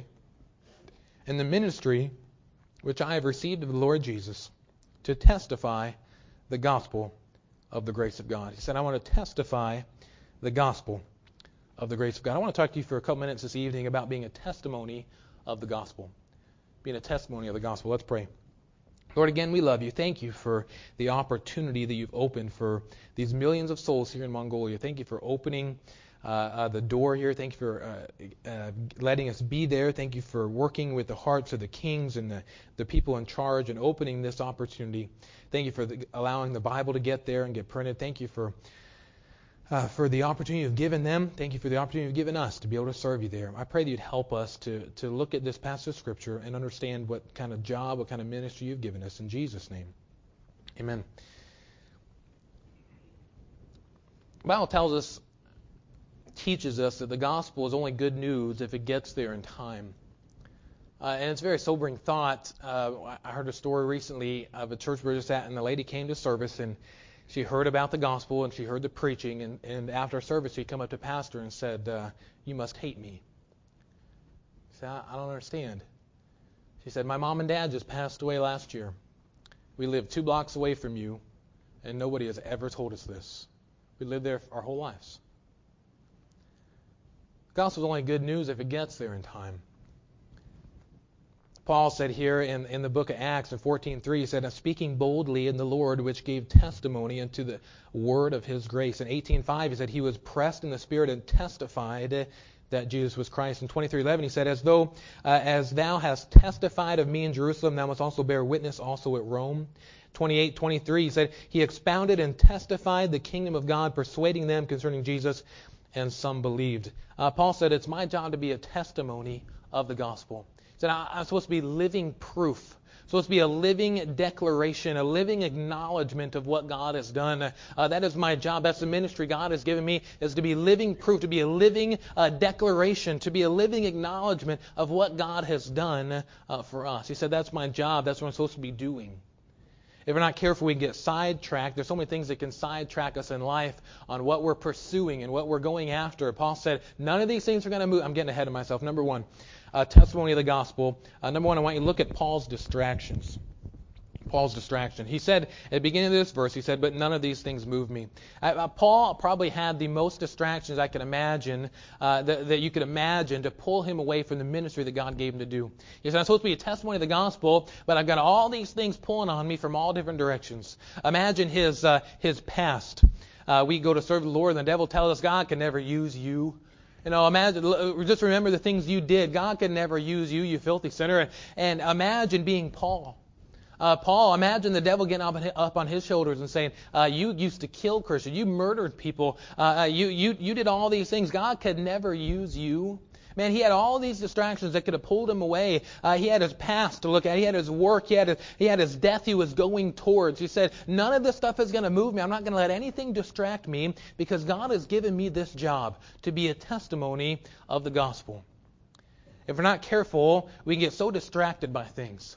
[SPEAKER 4] in the ministry which I have received of the Lord Jesus, to testify the gospel of the grace of God. He said, I want to testify the gospel of the grace of God. I want to talk to you for a couple minutes this evening about being a testimony of the gospel. Being a testimony of the gospel. Let's pray. Lord, again, we love you. Thank you for the opportunity that you've opened for these millions of souls here in Mongolia. Thank you for opening uh, uh, the door here. Thank you for uh, uh, letting us be there. Thank you for working with the hearts of the kings and the, the people in charge and opening this opportunity. Thank you for the, allowing the Bible to get there and get printed. Thank you for Uh, for the opportunity you've given them. Thank you for the opportunity you've given us to be able to serve you there. I pray that you'd help us to, to look at this passage of Scripture and understand what kind of job, what kind of ministry you've given us. In Jesus' name, amen. The Bible tells us, teaches us that the gospel is only good news if it gets there in time. Uh, and it's a very sobering thought. Uh, I heard a story recently of a church we were just at, and the lady came to service, and she heard about the gospel, and she heard the preaching, and, and after service, she came up to pastor and said, uh, you must hate me. He said, I, I don't understand. She said, my mom and dad just passed away last year. We live two blocks away from you, and nobody has ever told us this. We lived there our whole lives. The gospel is only good news if it gets there in time. Paul said here in, in the book of Acts in fourteen three, he said, speaking boldly in the Lord, which gave testimony unto the word of his grace. In eighteen five, he said, he was pressed in the Spirit and testified that Jesus was Christ. In twenty-three eleven, he said, as though, uh, as thou hast testified of me in Jerusalem, thou must also bear witness also at Rome. twenty-eight twenty-three, he said, he expounded and testified the kingdom of God, persuading them concerning Jesus, and some believed. Uh, Paul said, it's my job to be a testimony of the gospel. He said, I'm supposed to be living proof. Supposed to be a living declaration, a living acknowledgement of what God has done. Uh, that is my job. That's the ministry God has given me, is to be living proof, to be a living uh, declaration, to be a living acknowledgement of what God has done uh, for us. He said, that's my job. That's what I'm supposed to be doing. If we're not careful, we can get sidetracked. There's so many things that can sidetrack us in life on what we're pursuing and what we're going after. Paul said, none of these things are going to move. I'm getting ahead of myself. Number one, uh, testimony of the gospel. Uh, number one, I want you to look at Paul's distractions. Paul's distraction. He said at the beginning of this verse, he said, but none of these things move me. Uh, Paul probably had the most distractions I can imagine, uh, that, that you could imagine to pull him away from the ministry that God gave him to do. He said, I'm supposed to be a testimony of the gospel, but I've got all these things pulling on me from all different directions. Imagine his uh, his past. Uh, we go to serve the Lord, and the devil tells us God can never use you. You know, imagine, just remember the things you did. God can never use you, you filthy sinner. And imagine being Paul. Uh, Paul, imagine the devil getting up, up on his shoulders and saying, uh, you used to kill Christians, you murdered people, uh, you, you, you did all these things. God could never use you. Man, he had all these distractions that could have pulled him away. Uh, he had his past to look at. He had his work. He had his, he had his death he was going towards. He said, none of this stuff is going to move me. I'm not going to let anything distract me because God has given me this job to be a testimony of the gospel. If we're not careful, we can get so distracted by things.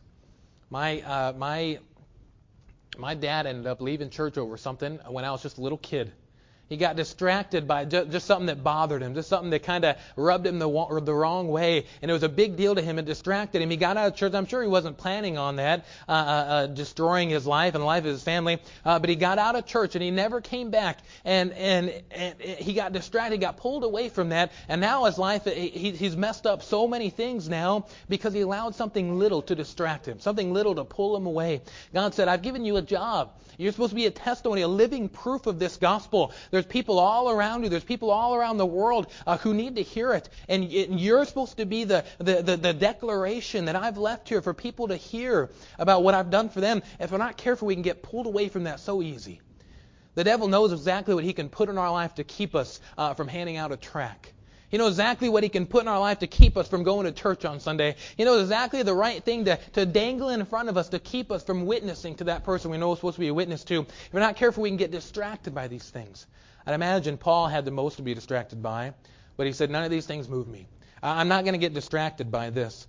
[SPEAKER 4] My uh, my my dad ended up leaving church over something when I was just a little kid. He got distracted by just, just something that bothered him, just something that kind of rubbed him the, or the wrong way, and it was a big deal to him. It distracted him. He got out of church. I'm sure he wasn't planning on that, uh, uh, uh, destroying his life and the life of his family, uh, but he got out of church, and he never came back, and, and, and he got distracted, he got pulled away from that, and now his life, he, he's messed up so many things now because he allowed something little to distract him, something little to pull him away. God said, I've given you a job. You're supposed to be a testimony, a living proof of this gospel. There's people all around you. There's people all around the world uh, who need to hear it. And you're supposed to be the, the, the, the declaration that I've left here for people to hear about what I've done for them. If we're not careful, we can get pulled away from that so easy. The devil knows exactly what he can put in our life to keep us uh, from handing out a tract. He knows exactly what he can put in our life to keep us from going to church on Sunday. He knows exactly the right thing to, to dangle in front of us to keep us from witnessing to that person we know we're supposed to be a witness to. If we're not careful, we can get distracted by these things. I'd imagine Paul had the most to be distracted by, but he said, none of these things move me. I'm not going to get distracted by this.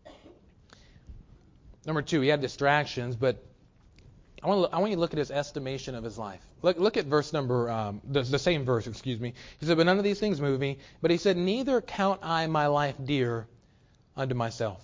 [SPEAKER 4] Number two, he had distractions, but I want, to, I want you to look at his estimation of his life. Look, look at verse number, um, the, the same verse, excuse me. He said, but none of these things move me. But he said, neither count I my life dear unto myself.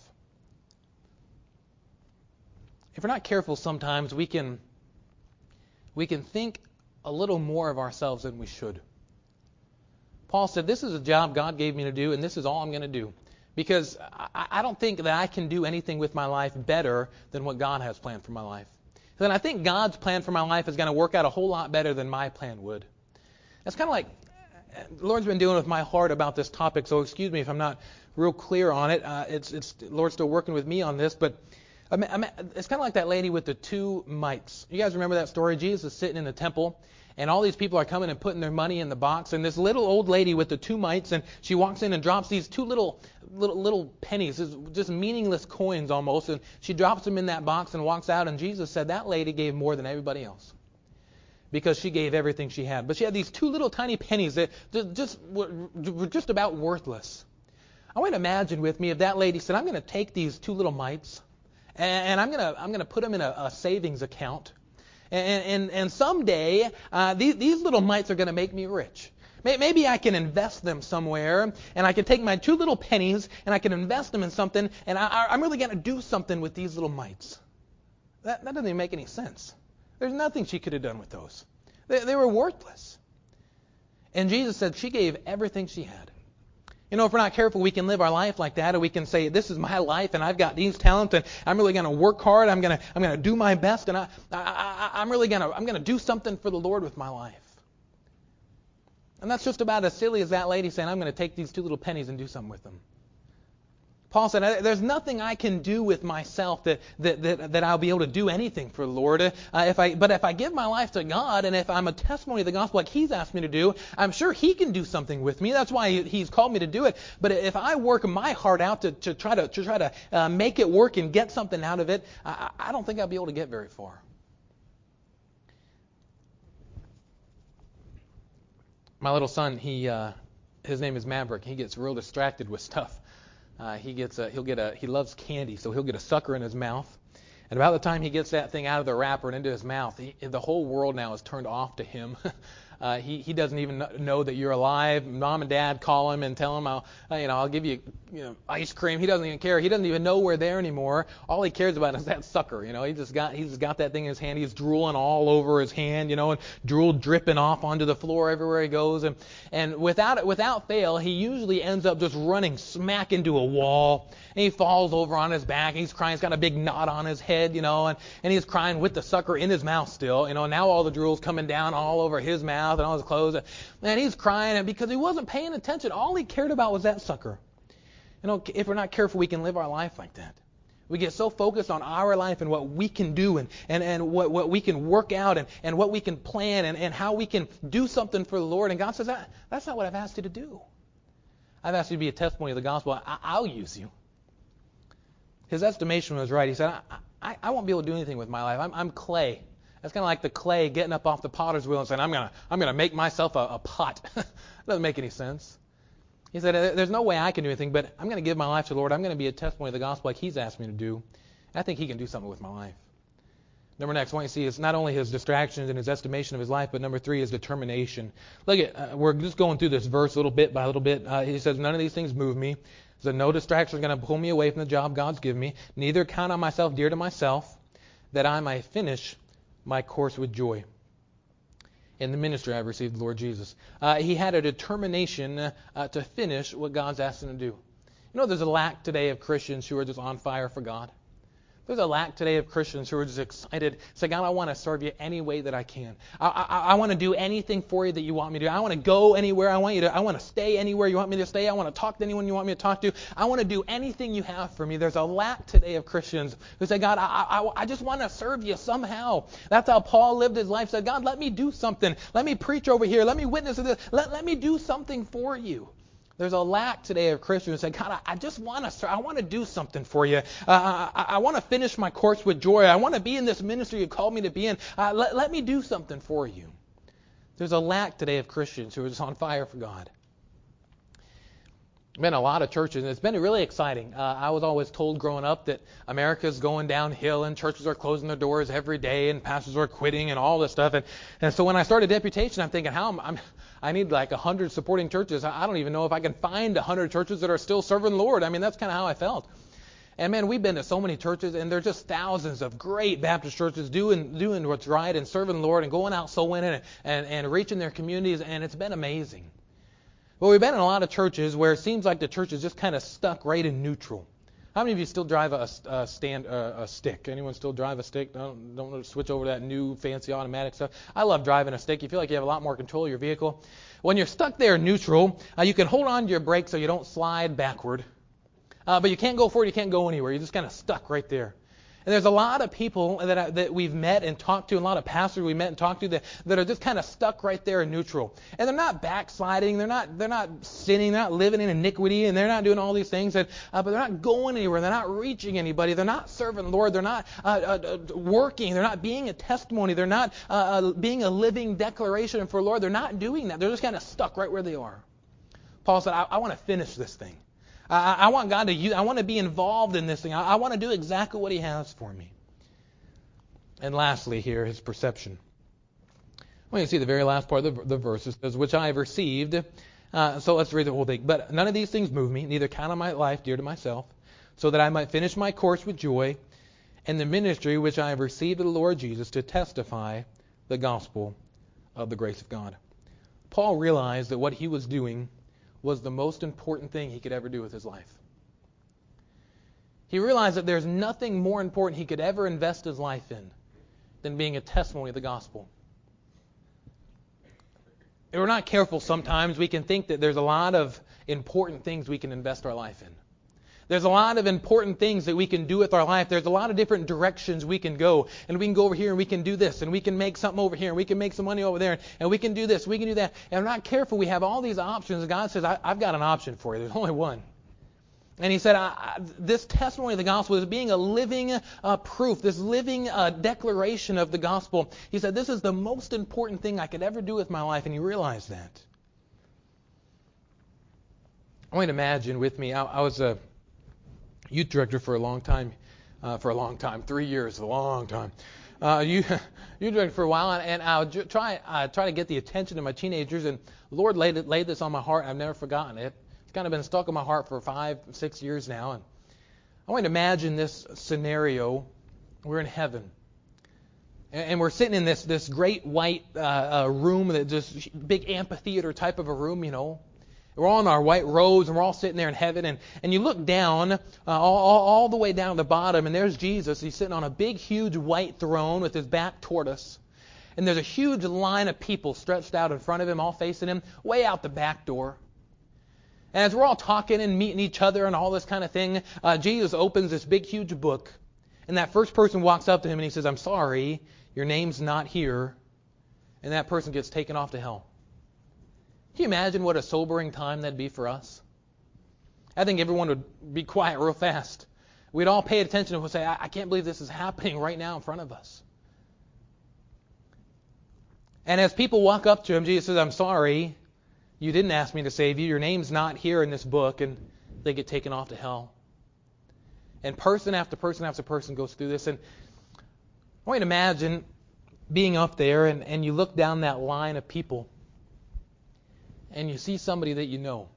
[SPEAKER 4] If we're not careful, sometimes we can, we can think a little more of ourselves than we should. Paul said, this is a job God gave me to do, and this is all I'm going to do. Because I, I don't think that I can do anything with my life better than what God has planned for my life. Then I think God's plan for my life is going to work out a whole lot better than my plan would. That's kind of like the Lord's been dealing with my heart about this topic, so excuse me if I'm not real clear on it. Uh, it's it's the Lord's still working with me on this, but I mean, I mean, it's kind of like that lady with the two mites. You guys remember that story? Jesus is sitting in the temple, and all these people are coming and putting their money in the box, and this little old lady with the two mites, and she walks in and drops these two little little little pennies, just meaningless coins almost, and she drops them in that box and walks out, and Jesus said that lady gave more than everybody else because she gave everything she had. But she had these two little tiny pennies that just were just about worthless. I want to imagine with me if that lady said, I'm going to take these two little mites, and I'm going to I'm going to put them in a, a savings account. And, and, and someday, uh, these, these little mites are going to make me rich. Maybe I can invest them somewhere, and I can take my two little pennies, and I can invest them in something, and I, I'm really going to do something with these little mites. That, that doesn't even make any sense. There's nothing she could have done with those. They, they were worthless. And Jesus said she gave everything she had. You know, if we're not careful, we can live our life like that, or we can say, this is my life, and I've got these talents, and I'm really going to work hard. I'm going to I'm going to do my best, and I, I, I I'm really going to I'm going to do something for the Lord with my life. And that's just about as silly as that lady saying, I'm going to take these two little pennies and do something with them. Paul said, there's nothing I can do with myself that that, that, that I'll be able to do anything for the Lord. Uh, if I, but if I give my life to God, and if I'm a testimony of the gospel like He's asked me to do, I'm sure He can do something with me. That's why He's called me to do it. But if I work my heart out to, to try to, to, try to uh, make it work and get something out of it, I, I don't think I'll be able to get very far. My little son, he uh, his name is Maverick. He gets real distracted with stuff. Uh, he gets a, he'll get a he loves candy, so he'll get a sucker in his mouth. And about the time he gets that thing out of the wrapper and into his mouth, he, the whole world now is turned off to him. Uh, he he doesn't even know that you're alive. Mom and Dad call him and tell him, I'll you know I'll give you you know ice cream. He doesn't even care. He doesn't even know we're there anymore. All he cares about is that sucker. You know, he just got he's got that thing in his hand. He's drooling all over his hand. You know, and drool dripping off onto the floor everywhere he goes. And and without without fail, he usually ends up just running smack into a wall. And he falls over on his back. He's crying. He's got a big knot on his head. You know, and and he's crying with the sucker in his mouth still. You know, now all the drool's coming down all over his mouth and all his clothes, and he's crying, and because he wasn't paying attention, all he cared about was that sucker. You know, if we're not careful, we can live our life like that. We get so focused on our life and what we can do, and, and, and what, what we can work out, and, and what we can plan, and, and how we can do something for the Lord. And God says, that, that's not what I've asked you to do. I've asked you to be a testimony of the gospel. I, I'll use you. His estimation was right. He said, I, I, I won't be able to do anything with my life. I'm, I'm clay. That's kind of like the clay getting up off the potter's wheel and saying, I'm gonna, I'm gonna make myself a, a pot. That doesn't make any sense. He said, there's no way I can do anything, but I'm going to give my life to the Lord. I'm going to be a testimony of the gospel like He's asked me to do. And I think He can do something with my life. Number next, I want you to see is not only his distractions and his estimation of his life, but number three is determination. Look at, uh, we're just going through this verse little bit by little bit. Uh, he says, none of these things move me. He said, no distraction is going to pull me away from the job God's given me. Neither count on myself dear to myself, that I might finish my course with joy. In the ministry I've received the Lord Jesus. Uh, he had a determination uh, uh, to finish what God's asked him to do. You know, there's a lack today of Christians who are just on fire for God. There's a lack today of Christians who are just excited. Say, God, I want to serve you any way that I can. I, I, I want to do anything for you that you want me to do. I want to go anywhere I want you to. I want to stay anywhere you want me to stay. I want to talk to anyone you want me to talk to. I want to do anything you have for me. There's a lack today of Christians who say, God, I, I, I just want to serve you somehow. That's how Paul lived his life. Said, God, let me do something. Let me preach over here. Let me witness to this. Let, let me do something for you. There's a lack today of Christians who say, God, I, I just want to, I want to do something for you. Uh, I, I want to finish my course with joy. I want to be in this ministry you called me to be in. Uh, let, let me do something for you. There's a lack today of Christians who are just on fire for God. Been a lot of churches, and it's been really exciting. Uh, I was always told growing up that America's going downhill and churches are closing their doors every day and pastors are quitting and all this stuff. And, and so when I started Deputation, I'm thinking, how am I'm, I need like a hundred supporting churches. I don't even know if I can find a hundred churches that are still serving the Lord. I mean, that's kind of how I felt. And man, we've been to so many churches, and there's just thousands of great Baptist churches doing doing what's right and serving the Lord and going out soul winning and, and, and reaching their communities, and it's been amazing. Well, we've been in a lot of churches where it seems like the church is just kind of stuck right in neutral. How many of you still drive a, a stand uh, a stick? Anyone still drive a stick? Don't don't switch over to that new fancy automatic stuff. I love driving a stick. You feel like you have a lot more control of your vehicle. When you're stuck there in neutral, uh, you can hold on to your brakes so you don't slide backward. Uh, but you can't go forward. You can't go anywhere. You're just kind of stuck right there. And there's a lot of people that I, that we've met and talked to, and a lot of pastors we met and talked to that, that are just kind of stuck right there in neutral. And they're not backsliding, they're not they're not sinning, they're not living in iniquity, and they're not doing all these things. And, uh, but they're not going anywhere. They're not reaching anybody. They're not serving the Lord. They're not uh, uh, working. They're not being a testimony. They're not uh, uh, being a living declaration for the Lord. They're not doing that. They're just kind of stuck right where they are. Paul said, I, I want to finish this thing. I, I want God to use, I want to be involved in this thing. I, I want to do exactly what He has for me. And lastly here, his perception. Well, you see the very last part of the, the verse. It says, which I have received. Uh, so let's read the whole thing. But none of these things move me, neither count on my life dear to myself, so that I might finish my course with joy, and the ministry which I have received of the Lord Jesus to testify the gospel of the grace of God. Paul realized that what he was doing was the most important thing he could ever do with his life. He realized that there's nothing more important he could ever invest his life in than being a testimony of the gospel. If we're not careful sometimes, we can think that there's a lot of important things we can invest our life in. There's a lot of important things that we can do with our life. There's a lot of different directions we can go. And we can go over here and we can do this. And we can make something over here. And we can make some money over there. And we can do this. We can do that. And we're not careful. We have all these options. And God says, I, I've got an option for you. There's only one. And He said, I, I, this testimony of the gospel is being a living uh, proof, this living uh, declaration of the gospel. He said, this is the most important thing I could ever do with my life. And he realized that. I want you to imagine with me, I, I was a youth director for a long time, uh, for a long time, three years, a long time. Uh, you, youth director for a while, and, and I would try, uh, try to get the attention of my teenagers, and the Lord laid it, laid this on my heart. I've never forgotten it. It's kind of been stuck in my heart for five, six years now. And I want to imagine this scenario. We're in heaven, and, and we're sitting in this this great white uh, uh, room, that just big amphitheater type of a room, you know. We're all in our white robes, and we're all sitting there in heaven. And, and you look down, uh, all, all, all the way down to the bottom, and there's Jesus. He's sitting on a big, huge white throne with his back toward us. And there's a huge line of people stretched out in front of him, all facing him, way out the back door. And as we're all talking and meeting each other and all this kind of thing, uh, Jesus opens this big, huge book. And that first person walks up to him and he says, I'm sorry, your name's not here. And that person gets taken off to hell. Can you imagine what a sobering time that'd be for us? I think everyone would be quiet real fast. We'd all pay attention and we'd say, I, I can't believe this is happening right now in front of us. And as people walk up to him, Jesus says, I'm sorry, you didn't ask me to save you. Your name's not here in this book. And they get taken off to hell. And person after person after person goes through this. And I want you to imagine being up there and, and you look down that line of people and you see somebody that you know.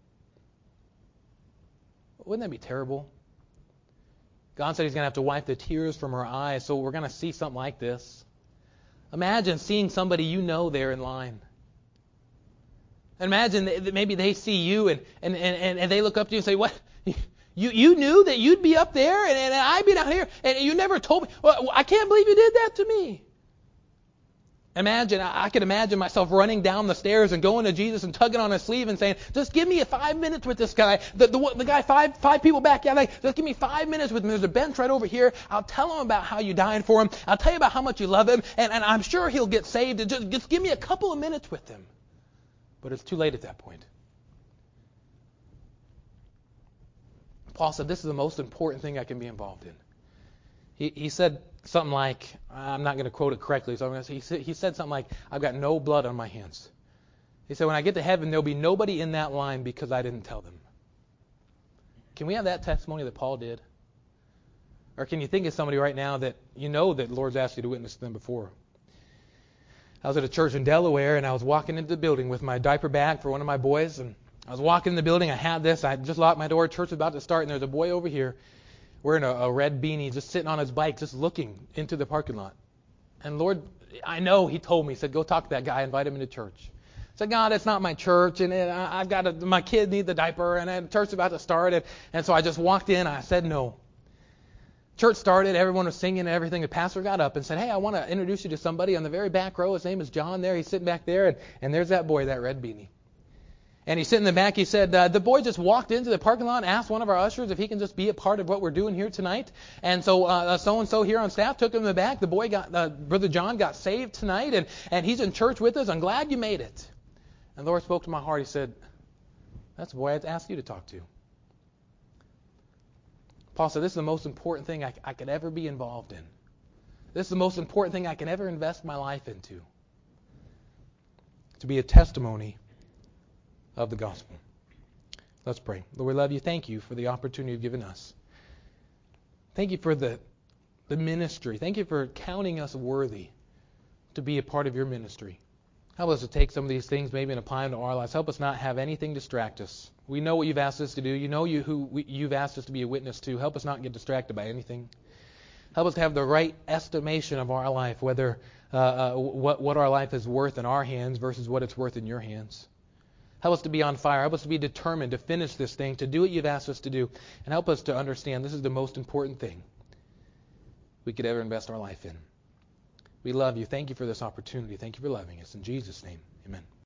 [SPEAKER 4] Wouldn't that be terrible? God said He's going to have to wipe the tears from our eyes, so we're going to see something like this. Imagine seeing somebody you know there in line. Imagine that maybe they see you and, and, and, and they look up to you and say, "What? You you knew that you'd be up there and, and I'd be down here and you never told me. Well, I can't believe you did that to me." Imagine, I, I could imagine myself running down the stairs and going to Jesus and tugging on his sleeve and saying, "Just give me a five minutes with this guy. The, the, the guy five five people back. Yeah, like, just give me five minutes with him. There's a bench right over here. I'll tell him about how you died for him. I'll tell you about how much you love him, and, and I'm sure he'll get saved. And just, just give me a couple of minutes with him." But it's too late at that point. Paul said, "This is the most important thing I can be involved in." He, he said something like, I'm not going to quote it correctly, so I'm going to say, he said, he said something like, "I've got no blood on my hands." He said, "When I get to heaven, there'll be nobody in that line because I didn't tell them." Can we have that testimony that Paul did? Or can you think of somebody right now that you know that the Lord's asked you to witness to them before? I was at a church in Delaware, and I was walking into the building with my diaper bag for one of my boys, and I was walking in the building. I had this. I just locked my door. Church was about to start, and there's a boy over here wearing a, a red beanie, just sitting on his bike, just looking into the parking lot. And Lord, I know He told me, He said, "Go talk to that guy, invite him into church." I said, "God, it's not my church, and it, I, I've got to, my kid needs the diaper, and the church is about to start." And, and so I just walked in. I said no. Church started. Everyone was singing and everything. The pastor got up and said, "Hey, I want to introduce you to somebody on the very back row. His name is John there. He's sitting back there, and, and there's that boy, that red beanie." And he's sitting in the back. He said, uh, "The boy just walked into the parking lot and asked one of our ushers if he can just be a part of what we're doing here tonight. And so uh, so-and-so here on staff took him in the back. The boy got, uh, Brother John got saved tonight, and, and he's in church with us. I'm glad you made it." And the Lord spoke to my heart. He said, "That's the boy I'd ask you to talk to." Paul said, "This is the most important thing I, I could ever be involved in. This is the most important thing I can ever invest my life into. To be a testimony of the gospel." Let's pray. Lord, we love you. Thank you for the opportunity you've given us. Thank you for the, the ministry. Thank you for counting us worthy to be a part of your ministry. Help us to take some of these things maybe and apply them to our lives. Help us not have anything distract us. We know what you've asked us to do. You know you who we, you've asked us to be a witness to. Help us not get distracted by anything. Help us to have the right estimation of our life, whether uh, uh, what, what our life is worth in our hands versus what it's worth in your hands. Help us to be on fire. Help us to be determined to finish this thing, to do what you've asked us to do. And help us to understand this is the most important thing we could ever invest our life in. We love you. Thank you for this opportunity. Thank you for loving us. In Jesus' name, amen.